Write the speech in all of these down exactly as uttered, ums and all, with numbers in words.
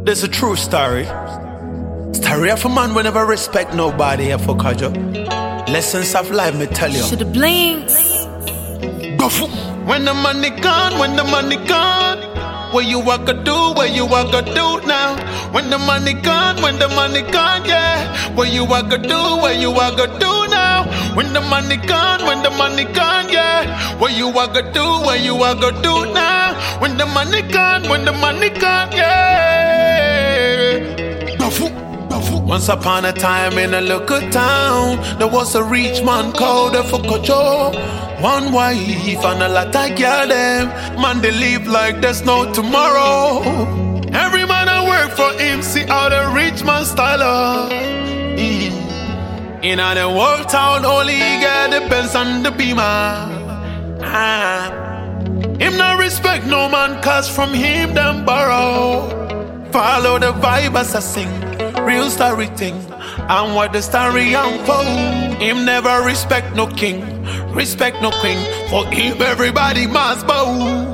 This is a true story. Story of a man will never respect nobody here for Kajo. Lessons of life, me tell you. Shoulda blinked. When the money gone, when the money gone, what you walk a do, what you walk a do now. When the money gone, when the money gone, yeah. What you walk a do, what you walk a do now. When the money gone, when the money gone, yeah. What you walk a do, what you walk a do now. When the money gone, when the money gone, yeah. Once upon a time in a local town, there was a rich man called Fokojo. One wife and a lot of girl them. Man, they live like there's no tomorrow. Every man I work for him, see how the rich man style up. Mm. In a the whole town, only he get the Benz and the Beamer. Ah. Him not respect no man, cause from him them borrow. Follow the vibe as I sing, real story thing, and what the story unfold. Him never respect no king, respect no queen. For him everybody must bow.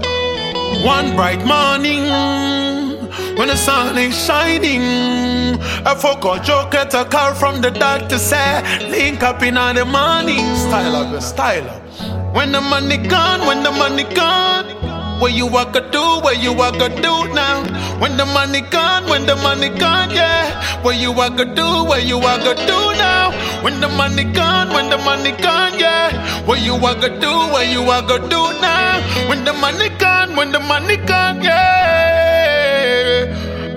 One bright morning, when the sun is shining, I forgot Joe get a call from the doctor say, link up in the morning. Style up, style up. When the money gone, when the money gone, what you walk a do, what you walk a do now. When the money gone, when the money gone, yeah. What you walk a do, what you walk a do now. When the money gone, when the money gone, yeah. What you walk a do, what you walk a do now. When the money gone, when the money gone, yeah.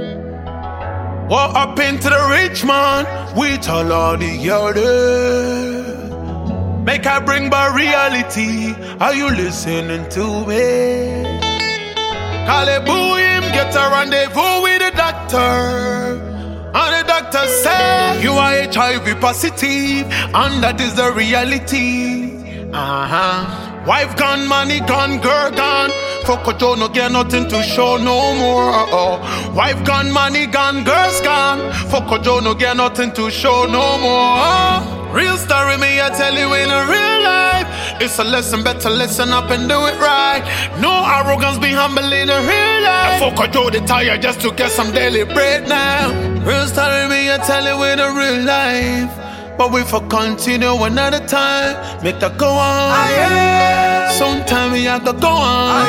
What happened to the rich man? We tell all the other. Make I bring back reality. Are you listening to me? Call it boo him, get a rendezvous with the doctor. And the doctor say you are H I V positive, and that is the reality. Uh-huh. Wife gone, money gone, girl gone. Fokojo no get nothing to show no more. Uh-oh. Wife gone, money gone, girls gone. Fokojo no get nothing to show no more. Real story, me I tell you in a real life. It's a lesson, better listen up and do it right. No arrogance, be humble in a real life. Fokojo the tire just to get some daily bread now. Real story, me I tell you in a real life. But we for continue another time. Make that go on. Sometime we have to go on.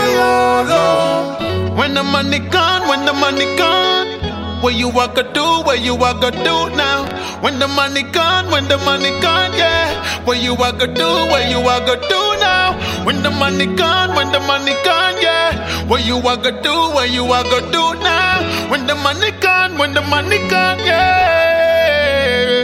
When the money gone, when the money gone, what you walk a do, what you walk a do now. When the money gone, when the money gone, yeah. What you walk a do, what you walk a do now. When the money gone, when the money gone, yeah. What you walk a do, what you walk a do now. When the money gone, when the money gone, yeah.